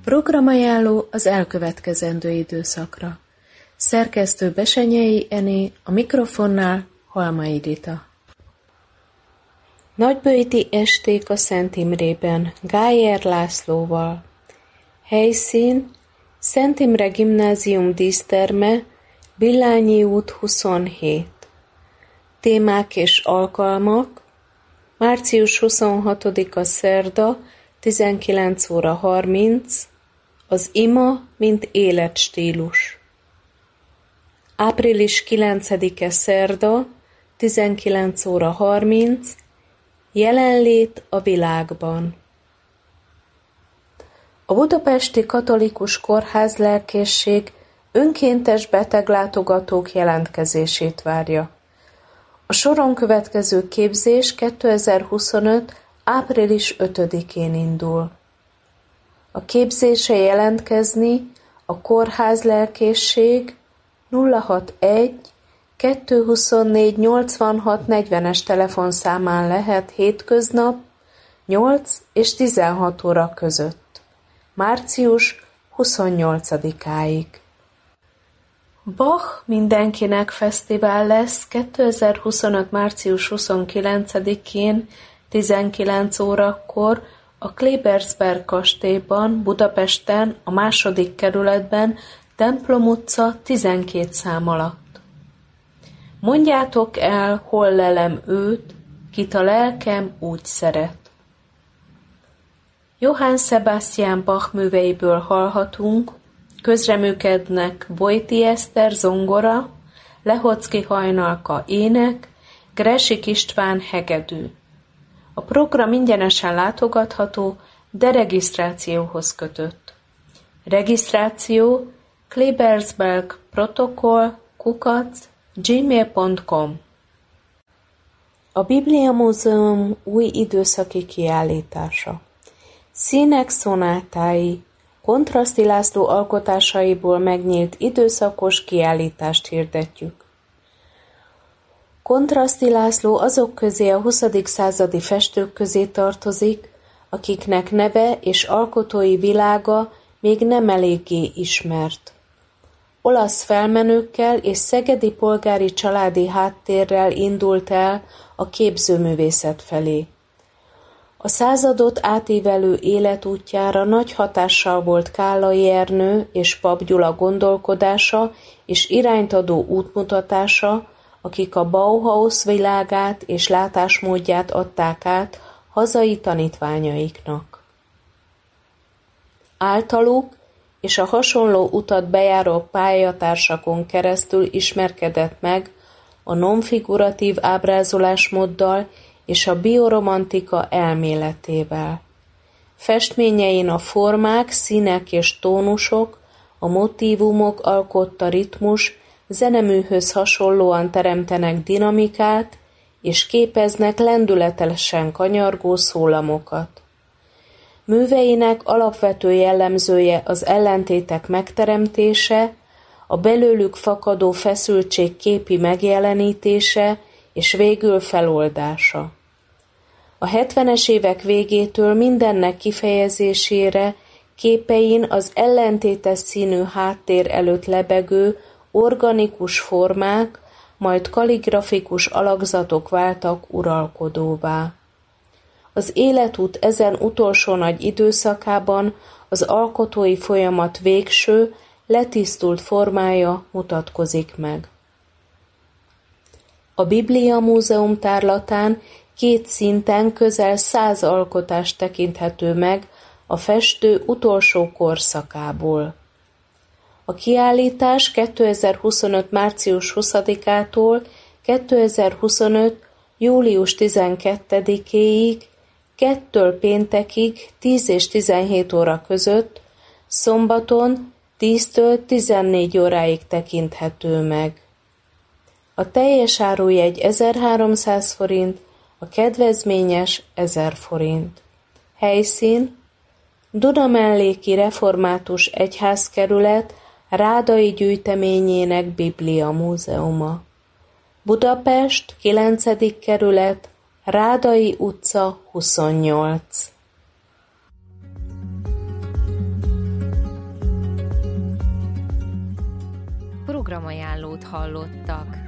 Programajánló az elkövetkezendő időszakra. Szerkesztő Besenyei Ené, a mikrofonnál Halmai Rita. Nagyböjti esték a Szent Imrében, Gájer Lászlóval. Helyszín: Szent Imre Gimnázium díszterme, Billányi út 27. Témák és alkalmak: március 26-a szerda, 19:30, az ima, mint életstílus. Április 9-e szerda, 19:30, jelenlét a világban. A Budapesti Katolikus Kórház Lelkészség önkéntes beteglátogatók jelentkezését várja. A soron következő képzés 2025. április 5-én indul. A képzésre jelentkezni a Kórház Lelkészség 061 224 86 40-es telefonszámán lehet hétköznap 8 és 16 óra között, március 28-áig. Bach mindenkinek fesztivál lesz 2025. március 29-én 19 órakor a Klebersberg kastélyban, Budapesten, a 2. kerületben, Templom utca 12 szám alatt. Mondjátok el, hol lelem őt, kit a lelkem úgy szeret. Johann Sebastian Bach műveiből hallhatunk, közreműködnek Bojti Eszter zongora, Lehocki Hajnalka ének, Gressik István hegedű. A program ingyenesen látogatható, de regisztrációhoz kötött. Regisztráció klebersberg@gmail.com. A Biblia Múzeum új időszaki kiállítása. Színek szonátái, Kontraszti László alkotásaiból megnyílt időszakos kiállítást hirdetjük. Kontraszti László azok közé a 20. századi festők közé tartozik, akiknek neve és alkotói világa még nem eléggé ismert. Olasz felmenőkkel és szegedi polgári családi háttérrel indult el a képzőművészet felé. A századot átívelő életútjára nagy hatással volt Kállai Ernő és Papp Gyula gondolkodása és irányt adó útmutatása, akik a Bauhaus világát és látásmódját adták át hazai tanítványaiknak. Általuk és a hasonló utat bejáró pályatársakon keresztül ismerkedett meg a nonfiguratív ábrázolásmóddal és a bioromantika elméletével. Festményein a formák, színek és tónusok, a motívumok alkotta ritmus zeneműhöz hasonlóan teremtenek dinamikát, és képeznek lendületesen kanyargó szólamokat. Műveinek alapvető jellemzője az ellentétek megteremtése, a belőlük fakadó feszültség képi megjelenítése és végül feloldása. A 70-es évek végétől mindennek kifejezésére képein az ellentétes színű háttér előtt lebegő organikus formák, majd kalligrafikus alakzatok váltak uralkodóvá. Az életút ezen utolsó nagy időszakában az alkotói folyamat végső, letisztult formája mutatkozik meg. A Biblia Múzeum tárlatán 2 szinten közel 100 alkotás tekinthető meg a festő utolsó korszakából. A kiállítás 2025. március 20-ától 2025. július 12-éig, kettől péntekig 10 és 17 óra között, szombaton 10-től 14 óráig tekinthető meg. A teljes árujegy 1300 forint, a kedvezményes 1000 forint. Helyszín: Dunamelléki Református Egyházkerület Rádai gyűjteményének Biblia Múzeuma. Budapest, 9. kerület, Rádai utca 28. programajánlót hallottak.